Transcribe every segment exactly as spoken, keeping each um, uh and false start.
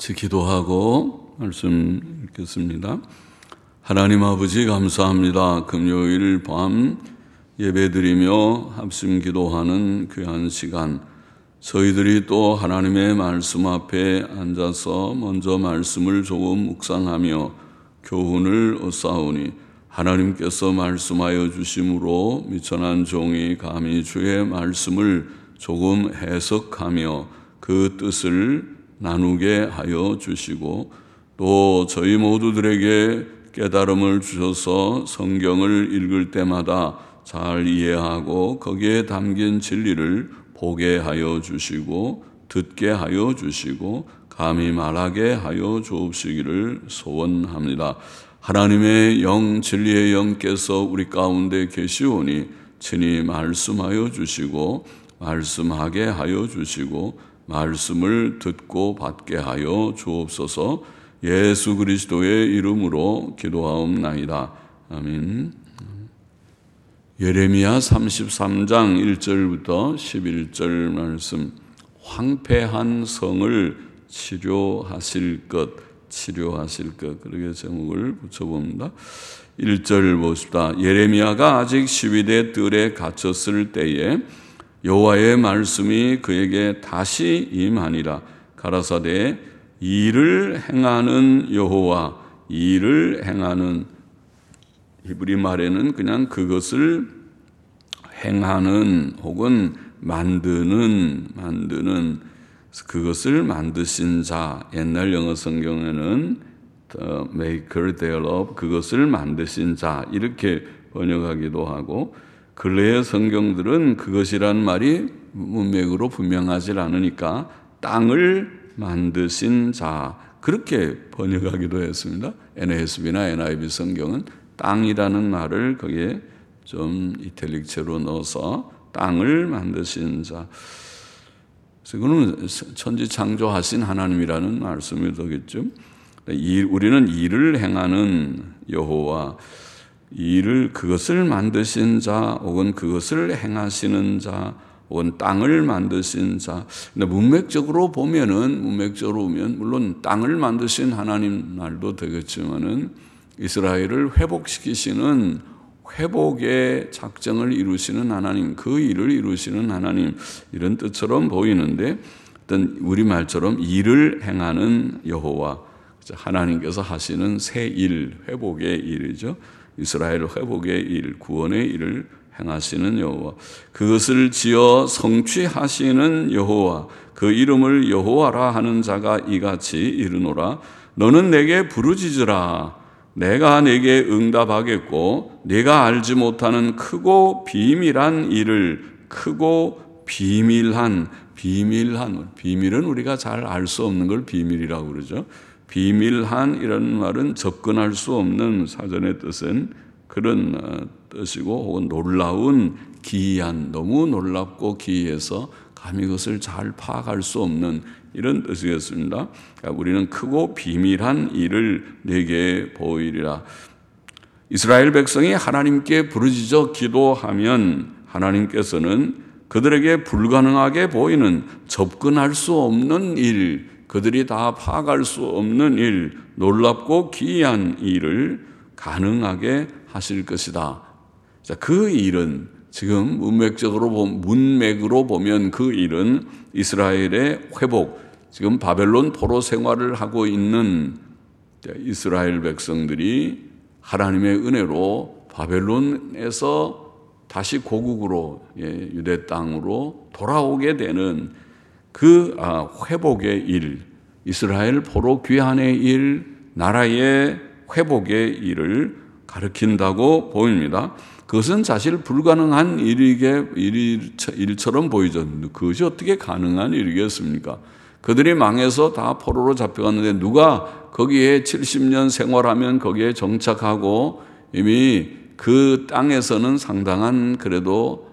같이 기도하고 말씀 읽겠습니다. 하나님 아버지 감사합니다. 금요일 밤 예배드리며 합심 기도하는 귀한 시간, 저희들이 또 하나님의 말씀 앞에 앉아서 먼저 말씀을 조금 묵상하며 교훈을 얻사오니 하나님께서 말씀하여 주심으로 미천한 종이 감히 주의 말씀을 조금 해석하며 그 뜻을 나누게 하여 주시고, 또 저희 모두들에게 깨달음을 주셔서 성경을 읽을 때마다 잘 이해하고 거기에 담긴 진리를 보게 하여 주시고 듣게 하여 주시고 감히 말하게 하여 주옵시기를 소원합니다. 하나님의 영, 진리의 영께서 우리 가운데 계시오니 친히 말씀하여 주시고 말씀하게 하여 주시고 말씀을 듣고 받게 하여 주옵소서. 예수 그리스도의 이름으로 기도하옵나이다. 아멘. 예레미야 삼십삼 장 일 절부터 십일 절 말씀. 황폐한 성을 치료하실 것, 치료하실 것, 그렇게 제목을 붙여봅니다. 일 절 보십시다. 예레미야가 아직 시위대 뜰에 갇혔을 때에 여호와의 말씀이 그에게 다시 임하니라. 가라사대 일을 행하는 여호와, 일을 행하는, 히브리 말에는 그냥 그것을 행하는 혹은 만드는, 만드는, 그것을 만드신 자, 옛날 영어 성경에는 the maker thereof, 그것을 만드신 자, 이렇게 번역하기도 하고, 근래의 성경들은 그것이란 말이 문맥으로 분명하지 않으니까 땅을 만드신 자, 그렇게 번역하기도 했습니다. 엔에이에스비나 엔아이브이 성경은 땅이라는 말을 거기에 좀 이탈릭체로 넣어서 땅을 만드신 자. 그래서 이거는 천지 창조하신 하나님이라는 말씀이 되겠죠. 우리는 일을 행하는 여호와, 일을, 그것을 만드신 자 혹은 그것을 행하시는 자 혹은 땅을 만드신 자. 근데 문맥적으로 보면은, 문맥적으로 보면 물론 땅을 만드신 하나님 말도 되겠지만은 이스라엘을 회복시키시는 회복의 작정을 이루시는 하나님, 그 일을 이루시는 하나님, 이런 뜻처럼 보이는데, 어떤 우리말처럼 일을 행하는 여호와, 하나님께서 하시는 새 일, 회복의 일이죠. 이스라엘 회복의 일, 구원의 일을 행하시는 여호와, 그것을 지어 성취하시는 여호와, 그 이름을 여호와라 하는 자가 이같이 이르노라. 너는 내게 부르짖으라. 내가 내게 응답하겠고 네가 알지 못하는 크고 비밀한 일을, 크고 비밀한, 비밀한, 비밀은 우리가 잘 알 수 없는 걸 비밀이라고 그러죠. 비밀한 이라는 말은 접근할 수 없는, 사전의 뜻은 그런 뜻이고, 혹은 놀라운, 기이한, 너무 놀랍고 기이해서 감히 그것을 잘 파악할 수 없는 이런 뜻이겠습니다. 그러니까 우리는 크고 비밀한 일을 내게 보이리라. 이스라엘 백성이 하나님께 부르짖어 기도하면 하나님께서는 그들에게 불가능하게 보이는, 접근할 수 없는 일, 그들이 다 파악할 수 없는 일, 놀랍고 기이한 일을 가능하게 하실 것이다. 자, 그 일은 지금 문맥적으로 보면, 문맥으로 보면 그 일은 이스라엘의 회복, 지금 바벨론 포로 생활을 하고 있는 이스라엘 백성들이 하나님의 은혜로 바벨론에서 다시 고국으로, 예, 유대 땅으로 돌아오게 되는 그 회복의 일, 이스라엘 포로 귀환의 일, 나라의 회복의 일을 가리킨다고 보입니다. 그것은 사실 불가능한 일이게, 일처럼 보이죠. 그것이 어떻게 가능한 일이겠습니까? 그들이 망해서 다 포로로 잡혀갔는데 누가 거기에 칠십 년 생활하면 거기에 정착하고 이미 그 땅에서는 상당한 그래도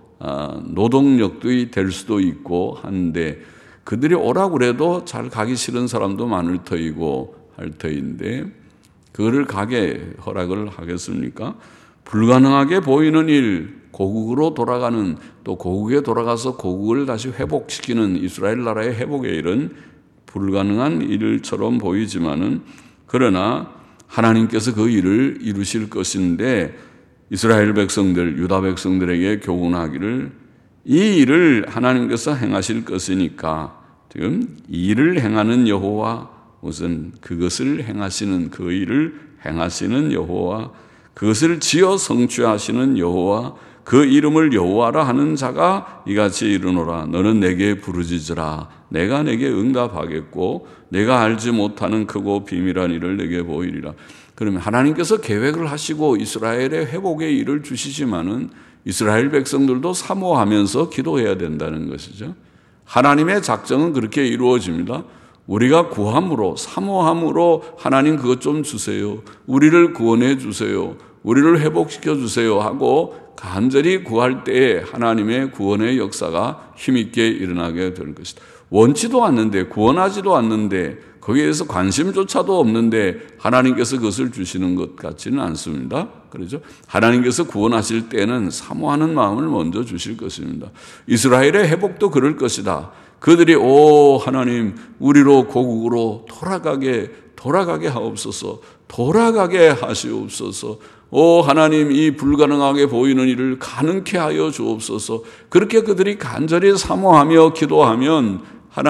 노동력도 될 수도 있고 한데, 그들이 오라고 그래도 잘 가기 싫은 사람도 많을 터이고 할 터인데 그거를 가게 허락을 하겠습니까? 불가능하게 보이는 일, 고국으로 돌아가는, 또 고국에 돌아가서 고국을 다시 회복시키는 이스라엘 나라의 회복의 일은 불가능한 일처럼 보이지만은 그러나 하나님께서 그 일을 이루실 것인데 이스라엘 백성들, 유다 백성들에게 교훈하기를 이 일을 하나님께서 행하실 것이니까 지금 일을 행하는 여호와 무슨 그것을 행하시는 그 일을 행하시는 여호와 그것을 지어 성취하시는 여호와 그 이름을 여호와라 하는 자가 이같이 이르노라. 너는 내게 부르짖으라. 내가 내게 응답하겠고 내가 알지 못하는 크고 비밀한 일을 내게 보이리라. 그러면 하나님께서 계획을 하시고 이스라엘의 회복의 일을 주시지만은 이스라엘 백성들도 사모하면서 기도해야 된다는 것이죠. 하나님의 작정은 그렇게 이루어집니다. 우리가 구함으로 사모함으로 하나님 그것 좀 주세요. 우리를 구원해 주세요. 우리를 회복시켜 주세요 하고 간절히 구할 때에 하나님의 구원의 역사가 힘있게 일어나게 될 것이다. 원치도 않는데 구원하지도 않는데 거기에 대해서 관심조차도 없는데 하나님께서 그것을 주시는 것 같지는 않습니다. 그렇죠? 하나님께서 구원하실 때는 사모하는 마음을 먼저 주실 것입니다. 이스라엘의 회복도 그럴 것이다. 그들이 오 하나님 우리로 고국으로 돌아가게 돌아가게 하옵소서 돌아가게 하시옵소서 오 하나님 이 불가능하게 보이는 일을 가능케 하여 주옵소서 그렇게 그들이 간절히 사모하며 기도하면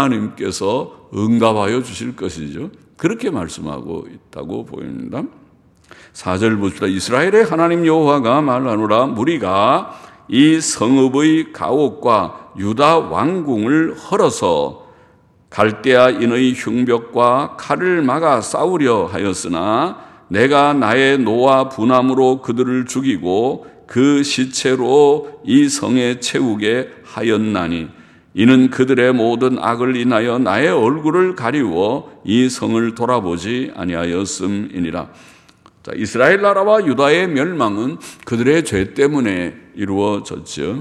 하나님께서 응답하여 주실 것이죠. 그렇게 말씀하고 있다고 보입니다. 사 절 봅시다. 이스라엘의 하나님 여호와가 말하노라 무리가 이 성읍의 가옥과 유다 왕궁을 헐어서 갈대아인의 흉벽과 칼을 막아 싸우려 하였으나 내가 나의 노와 분함으로 그들을 죽이고 그 시체로 이 성에 채우게 하였나니 이는 그들의 모든 악을 인하여 나의 얼굴을 가리워 이 성을 돌아보지 아니하였음이니라. 자, 이스라엘 나라와 유다의 멸망은 그들의 죄 때문에 이루어졌죠.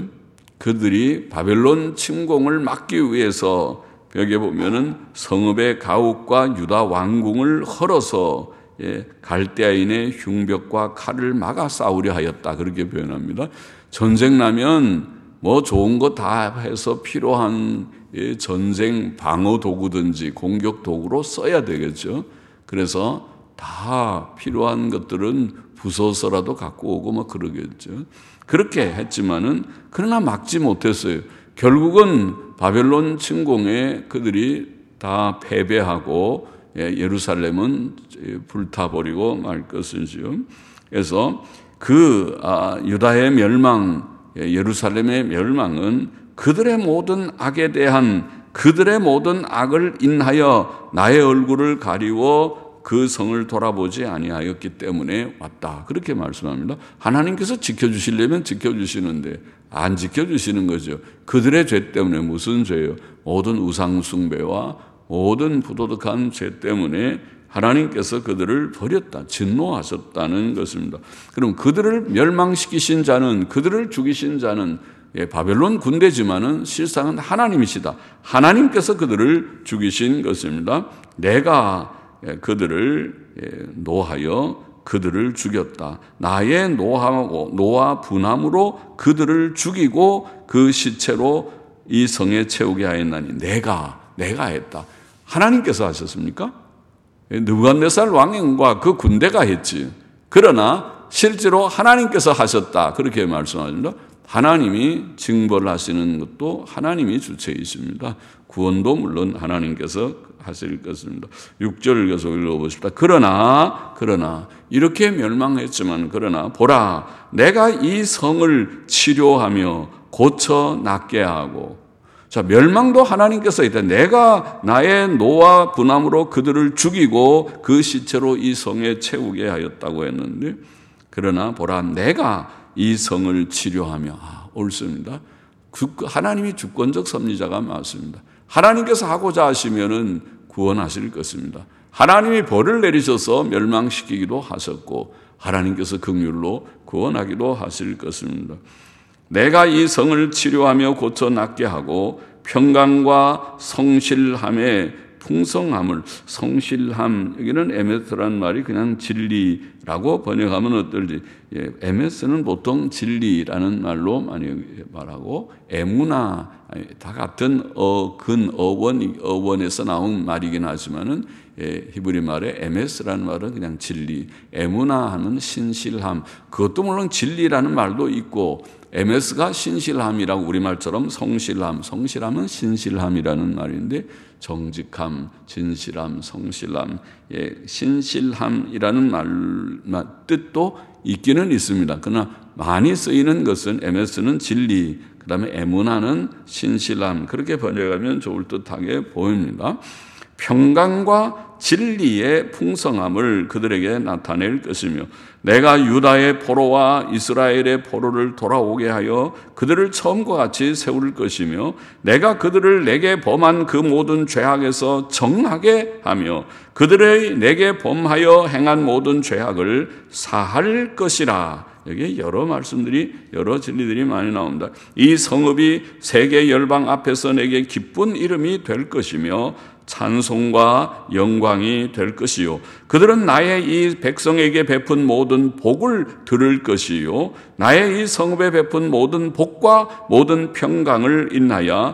그들이 바벨론 침공을 막기 위해서 벽에 보면은 성읍의 가옥과 유다 왕궁을 헐어서 예, 갈대아인의 흉벽과 칼을 막아 싸우려 하였다. 그렇게 표현합니다. 전쟁 나면 뭐 좋은 거 다 해서 필요한 예, 전쟁 방어 도구든지 공격 도구로 써야 되겠죠. 그래서 다 필요한 것들은 부숴서라도 갖고 오고 뭐 그러겠죠. 그렇게 했지만은 그러나 막지 못했어요. 결국은 바벨론 침공에 그들이 다 패배하고 예루살렘은 불타버리고 말 것이지요. 그래서 그 유다의 멸망, 예루살렘의 멸망은 그들의 모든 악에 대한 그들의 모든 악을 인하여 나의 얼굴을 가리워 그 성을 돌아보지 아니하였기 때문에 왔다. 그렇게 말씀합니다. 하나님께서 지켜주시려면 지켜주시는데 안 지켜주시는 거죠. 그들의 죄 때문에. 무슨 죄요? 모든 우상 숭배와 모든 부도덕한 죄 때문에 하나님께서 그들을 버렸다. 진노하셨다는 것입니다. 그럼 그들을 멸망시키신 자는 그들을 죽이신 자는 예, 바벨론 군대지만은 실상은 하나님이시다. 하나님께서 그들을 죽이신 것입니다. 내가 그들을 노하여 그들을 죽였다. 나의 노하고 노와 분함으로 그들을 죽이고 그 시체로 이 성에 채우게 하였나니 내가 내가 했다. 하나님께서 하셨습니까? 느부갓네살 왕과 그 군대가 했지. 그러나 실제로 하나님께서 하셨다. 그렇게 말씀하십니다. 하나님이 징벌하시는 것도 하나님이 주체이십니다. 구원도 물론 하나님께서 하실 것입니다. 육 절 계속 읽어보십시다. 그러나 그러나 이렇게 멸망했지만 그러나 보라 내가 이 성을 치료하며 고쳐 낫게 하고 자 멸망도 하나님께서 있다. 내가 나의 노와 분함으로 그들을 죽이고 그 시체로 이 성에 채우게 하였다고 했는데 그러나 보라 내가 이 성을 치료하며 아, 옳습니다. 하나님이 주권적 섭리자가 맞습니다. 하나님께서 하고자 하시면은 구원하실 것입니다. 하나님이 벌을 내리셔서 멸망시키기도 하셨고 하나님께서 긍휼로 구원하기도 하실 것입니다. 내가 이 성을 치료하며 고쳐 낫게 하고 평강과 성실함의 풍성함을 성실함 여기는 에메트란 말이 그냥 진리라는 라고 번역하면 어떨지. 예, 엠에스는 보통 진리라는 말로 많이 말하고, 에무나, 다 같은 어, 근, 어원, 어원에서 나온 말이긴 하지만은, 예, 히브리 말에 엠에스라는 말은 그냥 진리, 에무나 하는 신실함, 그것도 물론 진리라는 말도 있고, 엠에스가 신실함이라고 우리말처럼 성실함, 성실함은 신실함이라는 말인데, 정직함, 진실함, 성실함, 예, 신실함이라는 말, 말 뜻도 있기는 있습니다. 그러나 많이 쓰이는 것은 엠에스는 진리, 그 다음에 에무나는 신실함, 그렇게 번역하면 좋을 듯하게 보입니다. 평강과 진리의 풍성함을 그들에게 나타낼 것이며 내가 유다의 포로와 이스라엘의 포로를 돌아오게 하여 그들을 처음과 같이 세울 것이며 내가 그들을 내게 범한 그 모든 죄악에서 정하게 하며 그들의 내게 범하여 행한 모든 죄악을 사할 것이라. 여기 여러 말씀들이, 여러 진리들이 많이 나옵니다. 이 성읍이 세계 열방 앞에서 내게 기쁜 이름이 될 것이며 찬송과 영광이 될 것이요 그들은 나의 이 백성에게 베푼 모든 복을 들을 것이요 나의 이 성읍에 베푼 모든 복과 모든 평강을 인하여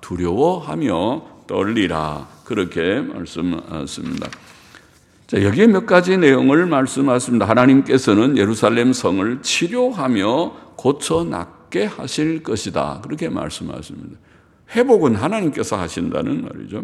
두려워하며 떨리라. 그렇게 말씀하십니다. 자, 여기에 몇 가지 내용을 말씀하십니다. 하나님께서는 예루살렘 성을 치료하며 고쳐 낫게 하실 것이다. 그렇게 말씀하십니다. 회복은 하나님께서 하신다는 말이죠.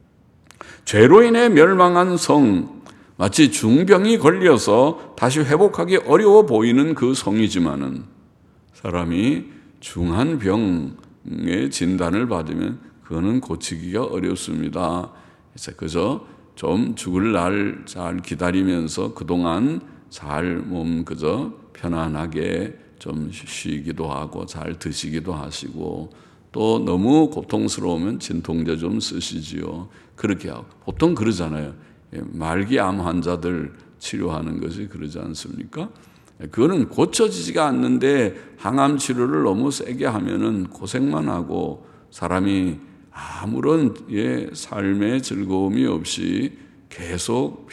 죄로 인해 멸망한 성, 마치 중병이 걸려서 다시 회복하기 어려워 보이는 그 성이지만은 사람이 중한 병의 진단을 받으면 그거는 고치기가 어렵습니다. 그래서 그저 좀 죽을 날 잘 기다리면서 그동안 잘 몸 그저 편안하게 좀 쉬기도 하고 잘 드시기도 하시고 또 너무 고통스러우면 진통제 좀 쓰시지요. 그렇게 하고 보통 그러잖아요. 말기 암 환자들 치료하는 것이 그러지 않습니까? 그거는 고쳐지지가 않는데 항암 치료를 너무 세게 하면은 고생만 하고 사람이 아무런 예, 삶의 즐거움이 없이 계속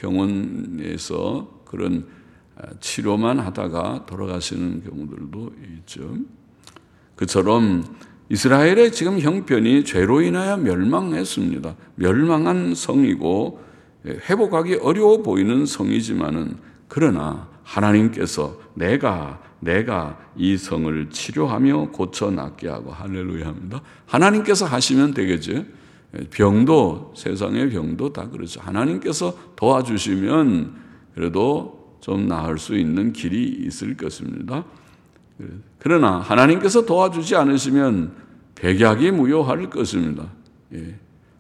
병원에서 그런 치료만 하다가 돌아가시는 경우들도 있죠. 그처럼 이스라엘의 지금 형편이 죄로 인하여 멸망했습니다. 멸망한 성이고 회복하기 어려워 보이는 성이지만은 그러나 하나님께서 내가 내가 이 성을 치료하며 고쳐 낫게 하고 할렐루야합니다. 하나님께서 하시면 되겠죠. 병도 세상의 병도 다 그렇죠. 하나님께서 도와주시면 그래도 좀 나을 수 있는 길이 있을 것입니다. 그러나 하나님께서 도와주지 않으시면 백약이 무효할 것입니다. 예.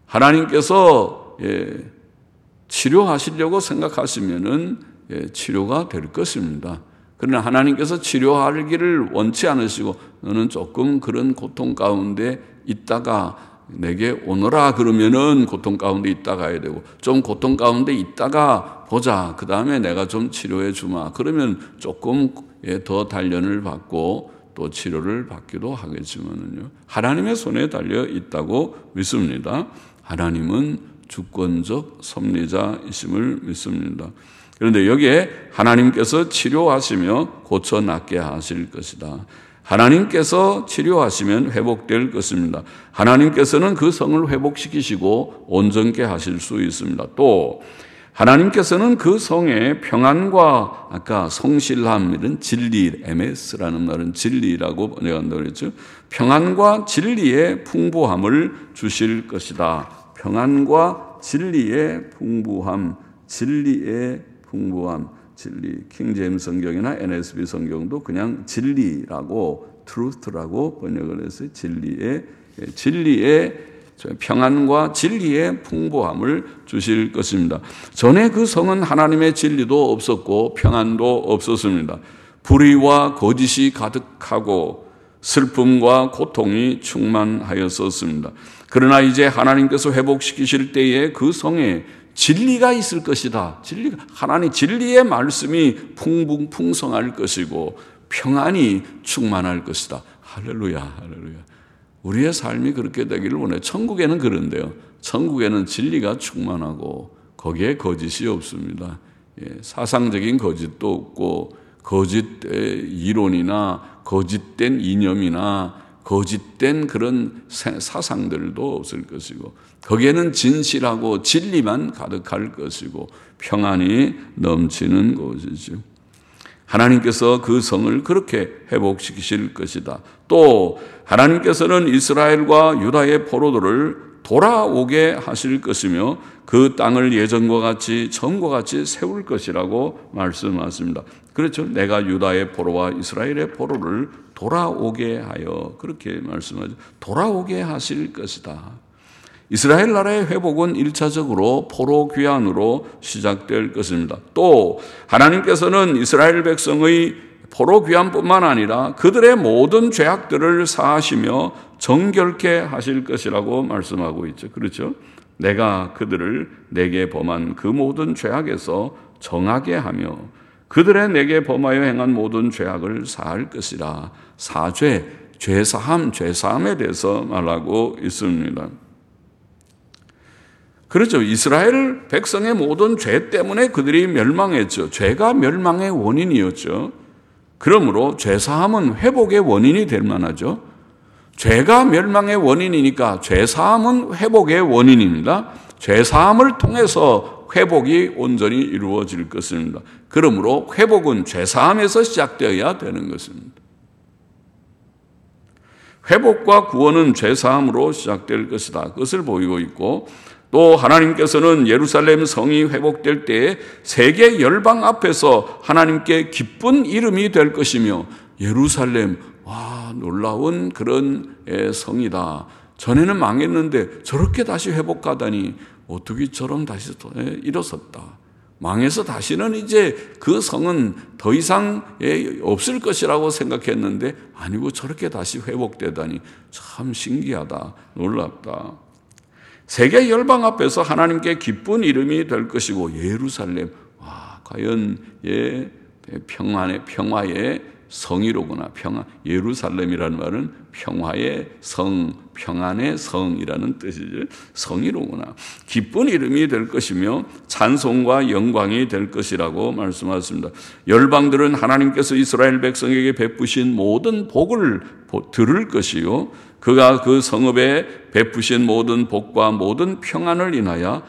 하나님께서 예, 치료하시려고 생각하시면은 예, 치료가 될 것입니다. 그러나 하나님께서 치료하기를 원치 않으시고 너는 조금 그런 고통 가운데 있다가 내게 오너라 그러면은 고통 가운데 있다 가야 되고 좀 고통 가운데 있다가 보자. 그 다음에 내가 좀 치료해 주마. 그러면 조금 더 단련을 받고 또 치료를 받기도 하겠지만은요. 하나님의 손에 달려 있다고 믿습니다. 하나님은 주권적 섭리자이심을 믿습니다. 그런데 여기에 하나님께서 치료하시며 고쳐 낫게 하실 것이다. 하나님께서 치료하시면 회복될 것입니다. 하나님께서는 그 성을 회복시키시고 온전케 하실 수 있습니다. 또 하나님께서는 그 성의 평안과 아까 성실함 이런 진리, 엠에스라는 말은 진리라고 번역한다고 그랬죠. 평안과 진리의 풍부함을 주실 것이다. 평안과 진리의 풍부함, 진리의 풍부함, 진리. 킹제임스 성경이나 엔에스비 성경도 그냥 진리라고, truth라고 번역을 해서 진리의 진리의 평안과 진리의 풍부함을 주실 것입니다. 전에 그 성은 하나님의 진리도 없었고 평안도 없었습니다. 불의와 거짓이 가득하고 슬픔과 고통이 충만하였었습니다. 그러나 이제 하나님께서 회복시키실 때에 그 성에 진리가 있을 것이다. 진리가 하나님 진리의 말씀이 풍부 풍성할 것이고 평안이 충만할 것이다. 할렐루야, 할렐루야. 우리의 삶이 그렇게 되기를 원해. 천국에는 그런데요. 천국에는 진리가 충만하고 거기에 거짓이 없습니다. 사상적인 거짓도 없고 거짓 이론이나 거짓된 이념이나 거짓된 그런 사상들도 없을 것이고 거기에는 진실하고 진리만 가득할 것이고 평안이 넘치는 곳이죠. 하나님께서 그 성을 그렇게 회복시키실 것이다. 또 하나님께서는 이스라엘과 유다의 포로들을 돌아오게 하실 것이며 그 땅을 예전과 같이 처음과 같이 세울 것이라고 말씀하십니다. 그렇죠. 내가 유다의 포로와 이스라엘의 포로를 돌아오게 하여 그렇게 말씀하죠. 돌아오게 하실 것이다. 이스라엘 나라의 회복은 일차적으로 포로 귀환으로 시작될 것입니다. 또 하나님께서는 이스라엘 백성의 포로 귀환뿐만 아니라 그들의 모든 죄악들을 사하시며 정결케 하실 것이라고 말씀하고 있죠. 그렇죠? 내가 그들을 내게 범한 그 모든 죄악에서 정하게 하며 그들의 내게 범하여 행한 모든 죄악을 사할 것이라. 사죄, 죄사함, 죄사함에 대해서 말하고 있습니다. 그렇죠. 이스라엘 백성의 모든 죄 때문에 그들이 멸망했죠. 죄가 멸망의 원인이었죠. 그러므로 죄사함은 회복의 원인이 될 만하죠. 죄가 멸망의 원인이니까 죄사함은 회복의 원인입니다. 죄사함을 통해서 회복이 온전히 이루어질 것입니다. 그러므로 회복은 죄사함에서 시작되어야 되는 것입니다. 회복과 구원은 죄사함으로 시작될 것이다. 그것을 보이고 있고 또 하나님께서는 예루살렘 성이 회복될 때에 세계 열방 앞에서 하나님께 기쁜 이름이 될 것이며 예루살렘, 와, 놀라운 그런 성이다. 전에는 망했는데 저렇게 다시 회복하다니 어떻게 저런 다시 일어섰다. 망해서 다시는 이제 그 성은 더 이상 없을 것이라고 생각했는데 아니고 저렇게 다시 회복되다니 참 신기하다. 놀랍다. 세계 열방 앞에서 하나님께 기쁜 이름이 될 것이고 예루살렘, 와, 과연 예, 평안의 평화의 성이로구나. 평화, 예루살렘이라는 말은 평화의 성, 평안의 성이라는 뜻이죠. 성이로구나. 기쁜 이름이 될 것이며 찬송과 영광이 될 것이라고 말씀하셨습니다. 열방들은 하나님께서 이스라엘 백성에게 베푸신 모든 복을 들을 것이요 그가 그 성읍에 베푸신 모든 복과 모든 평안을 인하여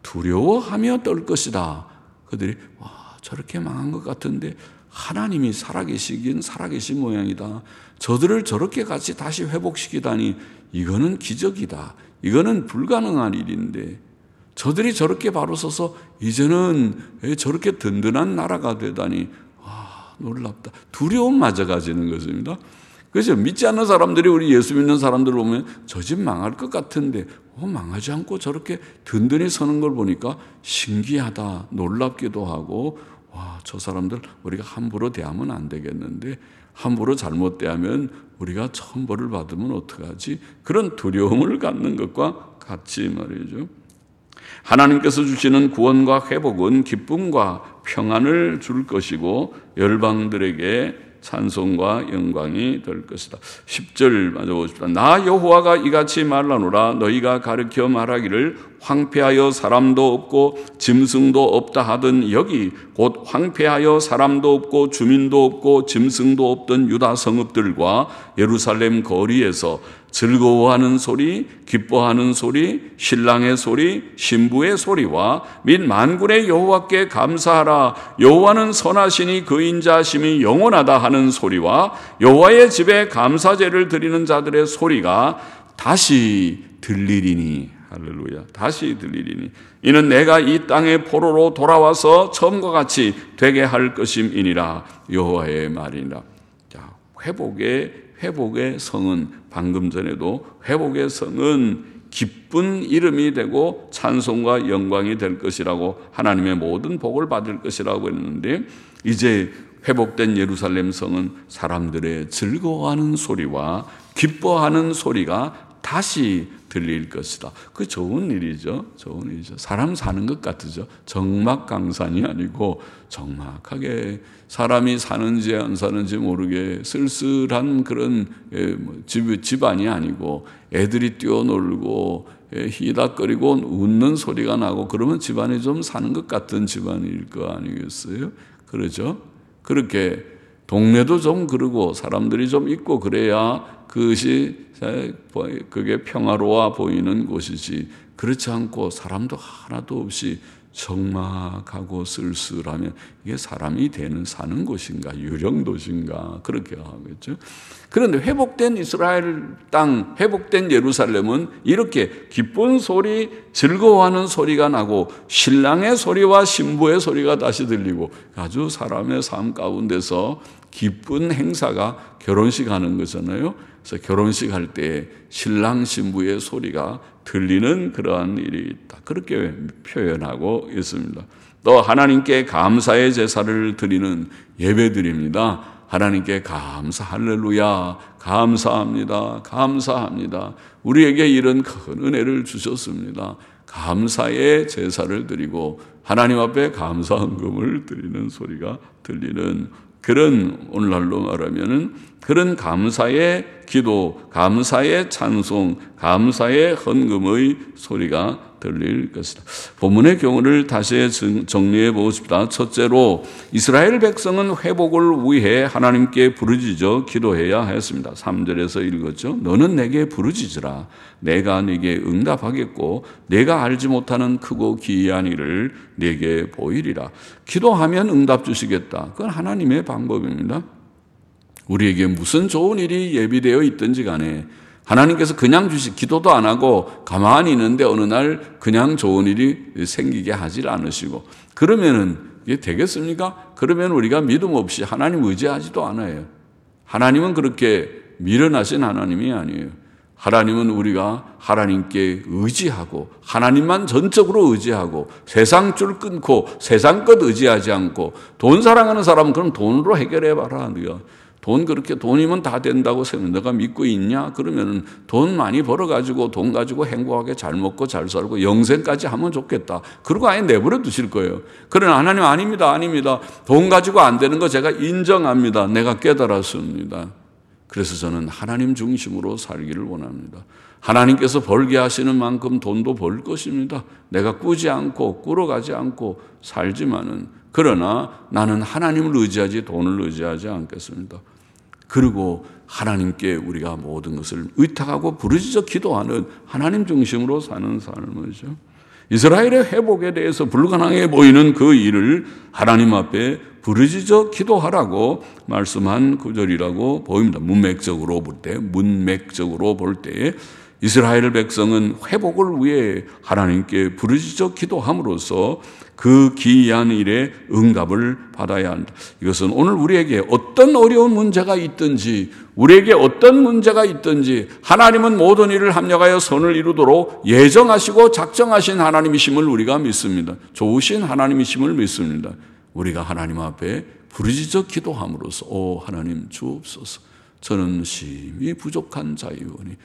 두려워하며 떨 것이다. 그들이 와, 저렇게 망한 것 같은데 하나님이 살아계시긴 살아계신 모양이다. 저들을 저렇게 같이 다시 회복시키다니 이거는 기적이다. 이거는 불가능한 일인데 저들이 저렇게 바로 서서 이제는 저렇게 든든한 나라가 되다니 와, 놀랍다. 두려움마저 가지는 것입니다. 그래서 믿지 않는 사람들이 우리 예수 믿는 사람들을 보면 저 집 망할 것 같은데 어, 망하지 않고 저렇게 든든히 서는 걸 보니까 신기하다, 놀랍기도 하고 와, 저 사람들 우리가 함부로 대하면 안 되겠는데 함부로 잘못 대하면 우리가 천벌을 받으면 어떡하지? 그런 두려움을 갖는 것과 같이 말이죠. 하나님께서 주시는 구원과 회복은 기쁨과 평안을 줄 것이고 열방들에게 찬송과 영광이 될 것이다. 십 절 맞아보십시다. 나 여호와가 이같이 말하노라. 너희가 가르쳐 말하기를 황폐하여 사람도 없고 짐승도 없다 하던 여기 곧 황폐하여 사람도 없고 주민도 없고 짐승도 없던 유다 성읍들과 예루살렘 거리에서 즐거워하는 소리, 기뻐하는 소리, 신랑의 소리, 신부의 소리와 및 만군의 여호와께 감사하라. 여호와는 선하시니 그 인자하심이 영원하다 하는 소리와 여호와의 집에 감사제를 드리는 자들의 소리가 다시 들리리니. 할렐루야. 다시 들리리니. 이는 내가 이 땅의 포로로 돌아와서 처음과 같이 되게 할 것임이니라. 여호와의 말이니라. 자, 회복의 회복의 성은 방금 전에도 회복의 성은 기쁜 이름이 되고 찬송과 영광이 될 것이라고 하나님의 모든 복을 받을 것이라고 했는데 이제 회복된 예루살렘 성은 사람들의 즐거워하는 소리와 기뻐하는 소리가 다시 들릴 것이다. 그 좋은 일이죠. 좋은 일이죠. 사람 사는 것 같으죠. 적막강산이 아니고 적막하게 사람이 사는지 안 사는지 모르게 쓸쓸한 그런 집, 집안이 아니고 애들이 뛰어놀고 희닥거리고 웃는 소리가 나고 그러면 집안이 좀 사는 것 같은 집안일 거 아니겠어요? 그러죠? 그렇게 동네도 좀 그러고 사람들이 좀 있고 그래야 그것이 그게 평화로워 보이는 곳이지 그렇지 않고 사람도 하나도 없이 적막하고 쓸쓸하면 이게 사람이 되는 사는 곳인가 유령도시인가 그렇게 하겠죠. 그런데 회복된 이스라엘 땅 회복된 예루살렘은 이렇게 기쁜 소리 즐거워하는 소리가 나고 신랑의 소리와 신부의 소리가 다시 들리고 아주 사람의 삶 가운데서 기쁜 행사가 결혼식 하는 거잖아요. 그래서 결혼식 할 때 신랑 신부의 소리가 들리는 그러한 일이 있다. 그렇게 표현하고 있습니다. 또 하나님께 감사의 제사를 드리는 예배드립니다. 하나님께 감사, 할렐루야, 감사합니다, 감사합니다. 우리에게 이런 큰 은혜를 주셨습니다. 감사의 제사를 드리고 하나님 앞에 감사 헌금을 드리는 소리가 들리는 그런 오늘날로 말하면은 그런 감사의 기도, 감사의 찬송, 감사의 헌금의 소리가 들릴 것이다. 본문의 경우를 다시 정리해 보십시다. 첫째로 이스라엘 백성은 회복을 위해 하나님께 부르짖어 기도해야 했습니다. 삼 절에서 읽었죠. 너는 내게 부르짖으라. 내가 네게 응답하겠고 내가 알지 못하는 크고 기이한 일을 네게 보이리라. 기도하면 응답 주시겠다. 그건 하나님의 방법입니다. 우리에게 무슨 좋은 일이 예비되어 있든지 간에 하나님께서 그냥 주시 기도도 안 하고 가만히 있는데 어느 날 그냥 좋은 일이 생기게 하질 않으시고 그러면은 이게 되겠습니까? 그러면 우리가 믿음 없이 하나님 의지하지도 않아요. 하나님은 그렇게 미련하신 하나님이 아니에요. 하나님은 우리가 하나님께 의지하고 하나님만 전적으로 의지하고 세상 줄 끊고 세상 것 의지하지 않고 돈 사랑하는 사람은 그럼 돈으로 해결해봐라. 네가 돈 그렇게 돈이면 다 된다고 생각해. 너가 믿고 있냐? 그러면 돈 많이 벌어가지고 돈 가지고 행복하게 잘 먹고 잘 살고 영생까지 하면 좋겠다. 그러고 아예 내버려 두실 거예요. 그러나 하나님 아닙니다. 아닙니다. 돈 가지고 안 되는 거 제가 인정합니다. 내가 깨달았습니다. 그래서 저는 하나님 중심으로 살기를 원합니다. 하나님께서 벌게 하시는 만큼 돈도 벌 것입니다. 내가 꾸지 않고 꾸러가지 않고 살지만은 그러나 나는 하나님을 의지하지 돈을 의지하지 않겠습니다. 그리고 하나님께 우리가 모든 것을 의탁하고 부르짖어 기도하는 하나님 중심으로 사는 삶이죠. 이스라엘의 회복에 대해서 불가능해 보이는 그 일을 하나님 앞에 부르짖어 기도하라고 말씀한 구절이라고 보입니다. 문맥적으로 볼 때, 문맥적으로 볼 때 이스라엘 백성은 회복을 위해 하나님께 부르짖어 기도함으로써 그 기이한 일에 응답을 받아야 한다. 이것은 오늘 우리에게 어떤 어려운 문제가 있든지 우리에게 어떤 문제가 있든지 하나님은 모든 일을 합력하여 선을 이루도록 예정하시고 작정하신 하나님이심을 우리가 믿습니다. 좋으신 하나님이심을 믿습니다. 우리가 하나님 앞에 부르짖어 기도함으로써 오 하나님 주옵소서. 저는 심히 부족한 자이오니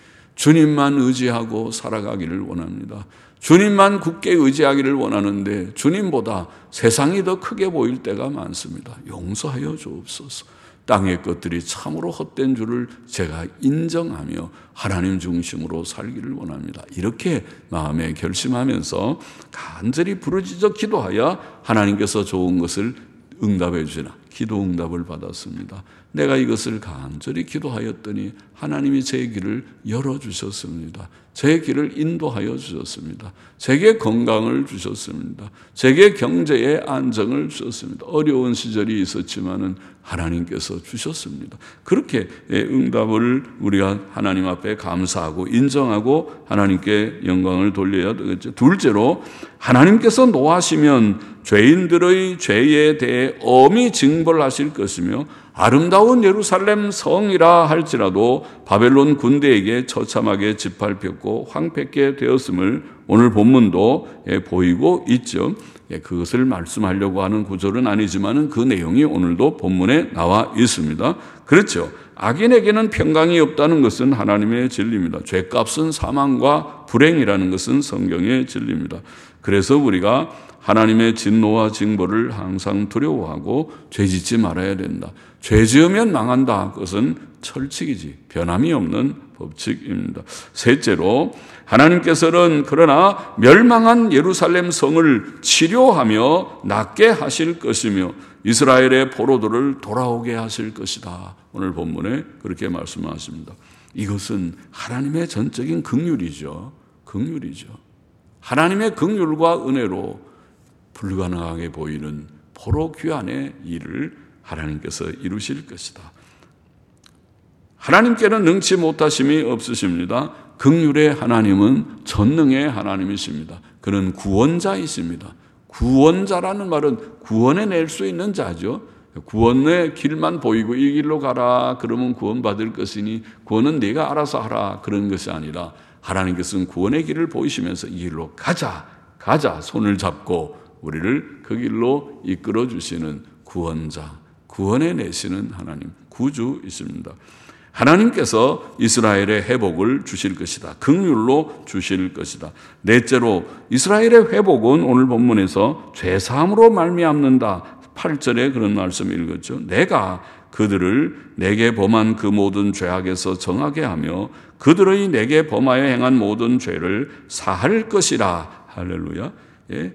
주님만 의지하고 살아가기를 원합니다. 주님만 굳게 의지하기를 원하는데 주님보다 세상이 더 크게 보일 때가 많습니다. 용서하여 주옵소서. 땅의 것들이 참으로 헛된 줄을 제가 인정하며 하나님 중심으로 살기를 원합니다. 이렇게 마음에 결심하면서 간절히 부르짖어 기도하여 하나님께서 좋은 것을 응답해 주시나 기도 응답을 받았습니다. 내가 이것을 간절히 기도하였더니 하나님이 제 길을 열어주셨습니다. 제 길을 인도하여 주셨습니다. 제게 건강을 주셨습니다. 제게 경제의 안정을 주셨습니다. 어려운 시절이 있었지만은 하나님께서 주셨습니다. 그렇게 응답을 우리가 하나님 앞에 감사하고 인정하고 하나님께 영광을 돌려야 되겠죠. 둘째로 하나님께서 노하시면 죄인들의 죄에 대해 엄히 징벌하실 것이며 아름다운 예루살렘 성이라 할지라도 바벨론 군대에게 처참하게 짓밟혔고 황폐케 되었음을 오늘 본문도 보이고 있죠. 그것을 말씀하려고 하는 구절은 아니지만 그 내용이 오늘도 본문에 나와 있습니다. 그렇죠. 악인에게는 평강이 없다는 것은 하나님의 진리입니다. 죄값은 사망과 불행이라는 것은 성경의 진리입니다. 그래서 우리가 하나님의 진노와 징벌을 항상 두려워하고 죄짓지 말아야 된다. 죄 지으면 망한다. 그것은 철칙이지 변함이 없는 법칙입니다. 셋째로 하나님께서는 그러나 멸망한 예루살렘 성을 치료하며 낫게 하실 것이며 이스라엘의 포로들을 돌아오게 하실 것이다. 오늘 본문에 그렇게 말씀하십니다. 이것은 하나님의 전적인 긍휼이죠. 긍휼이죠. 하나님의 긍휼과 은혜로 불가능하게 보이는 포로 귀환의 일을 하나님께서 이루실 것이다. 하나님께는 능치 못하심이 없으십니다. 긍휼의 하나님은 전능의 하나님이십니다. 그는 구원자이십니다. 구원자라는 말은 구원해낼 수 있는 자죠. 구원의 길만 보이고 이 길로 가라 그러면 구원받을 것이니 구원은 네가 알아서 하라 그런 것이 아니라 하나님께서는 구원의 길을 보이시면서 이 길로 가자 가자 손을 잡고 우리를 그 길로 이끌어 주시는 구원자, 구원해내시는 하나님, 구주이십니다. 하나님께서 이스라엘의 회복을 주실 것이다. 긍휼로 주실 것이다. 넷째로 이스라엘의 회복은 오늘 본문에서 죄사함으로 말미암는다. 팔 절에 그런 말씀 읽었죠. 내가 그들을 내게 범한 그 모든 죄악에서 정하게 하며 그들의 내게 범하여 행한 모든 죄를 사할 것이라. 할렐루야. 예.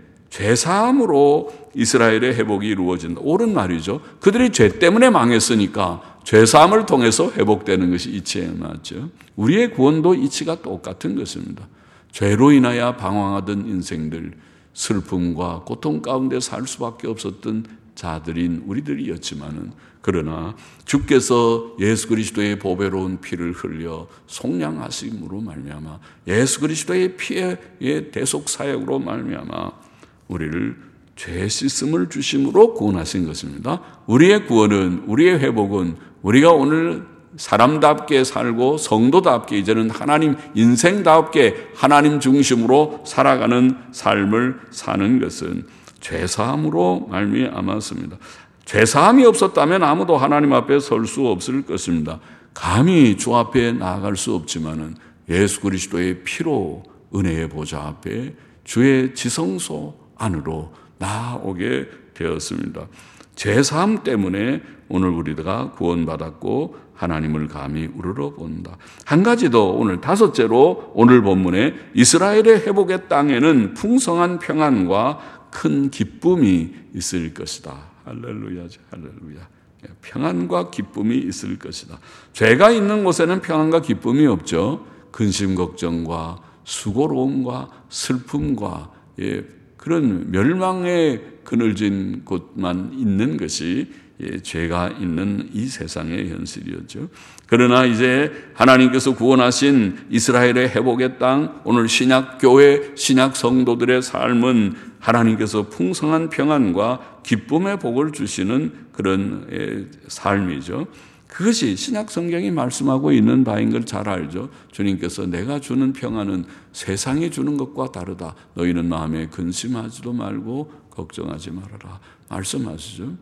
죄사함으로 이스라엘의 회복이 이루어진다. 옳은 말이죠. 그들이 죄 때문에 망했으니까 죄사함을 통해서 회복되는 것이 이치에 맞죠. 우리의 구원도 이치가 똑같은 것입니다. 죄로 인하여 방황하던 인생들, 슬픔과 고통 가운데 살 수밖에 없었던 자들인 우리들이었지만은 그러나 주께서 예수 그리스도의 보배로운 피를 흘려 속량하심으로 말미암아 예수 그리스도의 피의 대속 사역으로 말미암아 우리를 죄 씻음을 주심으로 구원하신 것입니다. 우리의 구원은, 우리의 회복은 우리가 오늘 사람답게 살고 성도답게 이제는 하나님 인생답게 하나님 중심으로 살아가는 삶을 사는 것은 죄사함으로 말미암았습니다. 죄사함이 없었다면 아무도 하나님 앞에 설 수 없을 것입니다. 감히 주 앞에 나아갈 수 없지만은 예수 그리스도의 피로 은혜의 보좌 앞에 주의 지성소 안으로 나오게 되었습니다. 죄사함 때문에 오늘 우리가 구원받았고 하나님을 감히 우러러 본다. 한 가지 더 오늘 다섯째로 오늘 본문에 이스라엘의 회복의 땅에는 풍성한 평안과 큰 기쁨이 있을 것이다. 할렐루야죠. 할렐루야. 평안과 기쁨이 있을 것이다. 죄가 있는 곳에는 평안과 기쁨이 없죠. 근심 걱정과 수고로움과 슬픔과 예, 그런 멸망에 그늘진 곳만 있는 것이 예, 죄가 있는 이 세상의 현실이었죠. 그러나 이제 하나님께서 구원하신 이스라엘의 회복의 땅, 오늘 신약교회, 신약성도들의 삶은 하나님께서 풍성한 평안과 기쁨의 복을 주시는 그런 예, 삶이죠. 그것이 신약 성경이 말씀하고 있는 바인 걸 잘 알죠. 주님께서 내가 주는 평안은 세상이 주는 것과 다르다. 너희는 마음에 근심하지도 말고 걱정하지 말아라. 말씀하시죠.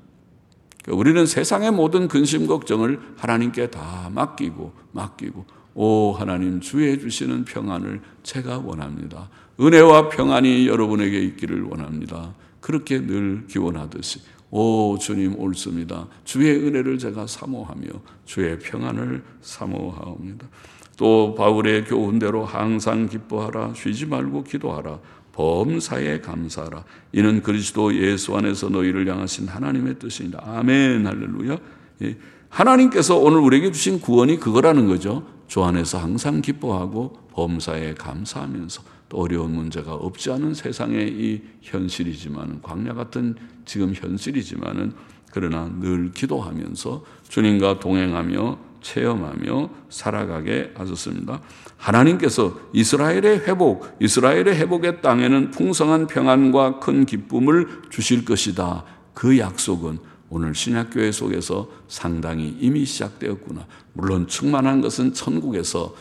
우리는 세상의 모든 근심 걱정을 하나님께 다 맡기고 맡기고 오 하나님 주의 주시는 평안을 제가 원합니다. 은혜와 평안이 여러분에게 있기를 원합니다. 그렇게 늘 기원하듯이 오 주님 옳습니다. 주의 은혜를 제가 사모하며 주의 평안을 사모하옵니다. 또 바울의 교훈대로 항상 기뻐하라. 쉬지 말고 기도하라. 범사에 감사하라. 이는 그리스도 예수 안에서 너희를 향하신 하나님의 뜻이니라. 아멘. 할렐루야. 예. 하나님께서 오늘 우리에게 주신 구원이 그거라는 거죠. 주 안에서 항상 기뻐하고 범사에 감사하면서 또 어려운 문제가 없지 않은 세상의 이 현실이지만 광야 같은 지금 현실이지만은 그러나 늘 기도하면서 주님과 동행하며 체험하며 살아가게 하셨습니다. 하나님께서 이스라엘의 회복, 이스라엘의 회복의 땅에는 풍성한 평안과 큰 기쁨을 주실 것이다. 그 약속은 오늘 신약교회 속에서 상당히 이미 시작되었구나. 물론 충만한 것은 천국에서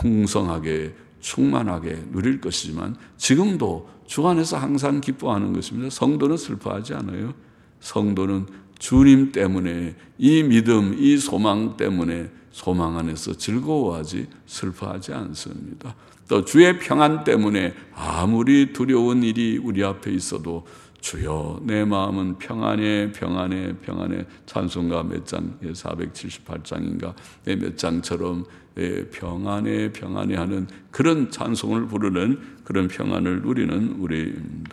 풍성하게 충만하게 누릴 것이지만 지금도 주 안에서 항상 기뻐하는 것입니다. 성도는 슬퍼하지 않아요. 성도는 주님 때문에 이 믿음, 이 소망 때문에 소망 안에서 즐거워하지 슬퍼하지 않습니다. 또 주의 평안 때문에 아무리 두려운 일이 우리 앞에 있어도 주여 내 마음은 평안해 평안해 평안해 찬송가 몇 장 사백칠십팔 장인가 몇 장처럼 평안해 평안해 하는 그런 찬송을 부르는 그런 평안을 누리는 우리입니다.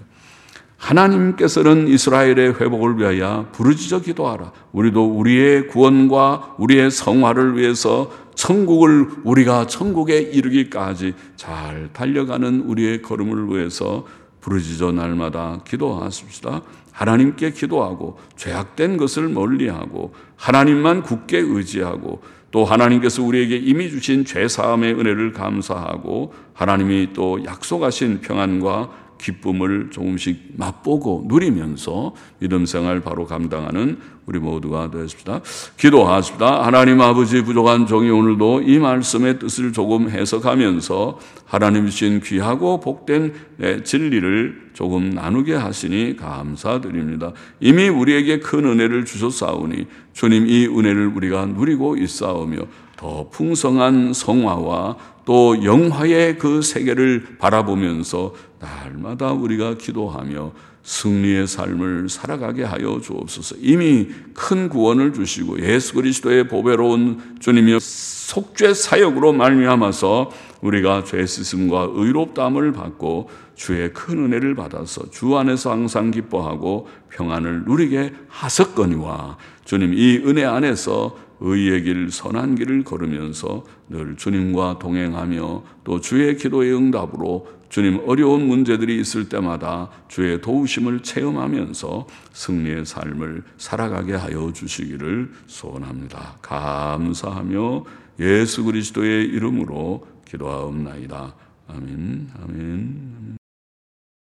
하나님께서는 이스라엘의 회복을 위하여 부르짖어 기도하라. 우리도 우리의 구원과 우리의 성화를 위해서 천국을 우리가 천국에 이르기까지 잘 달려가는 우리의 걸음을 위해서 부르짖어 날마다 기도하십시다. 하나님께 기도하고 죄악된 것을 멀리하고 하나님만 굳게 의지하고 또 하나님께서 우리에게 이미 주신 죄사함의 은혜를 감사하고 하나님이 또 약속하신 평안과 기쁨을 조금씩 맛보고 누리면서 믿음 생활 바로 감당하는 우리 모두가 되십시다. 기도하십시다. 하나님 아버지, 부족한 종이 오늘도 이 말씀의 뜻을 조금 해석하면서 하나님 주신 귀하고 복된 진리를 조금 나누게 하시니 감사드립니다. 이미 우리에게 큰 은혜를 주셨사오니 주님 이 은혜를 우리가 누리고 있사오며 더 풍성한 성화와 또 영화의 그 세계를 바라보면서 날마다 우리가 기도하며 승리의 삶을 살아가게 하여 주옵소서. 이미 큰 구원을 주시고 예수 그리스도의 보배로운 주님의 속죄 사역으로 말미암아서 우리가 죄 씻음과 의롭다함을 받고 주의 큰 은혜를 받아서 주 안에서 항상 기뻐하고 평안을 누리게 하셨거니와 주님 이 은혜 안에서 의의 길, 선한 길을 걸으면서 늘 주님과 동행하며 또 주의 기도의 응답으로 주님 어려운 문제들이 있을 때마다 주의 도우심을 체험하면서 승리의 삶을 살아가게 하여 주시기를 소원합니다. 감사하며 예수 그리스도의 이름으로 기도하옵나이다. 아멘, 아멘, 아멘.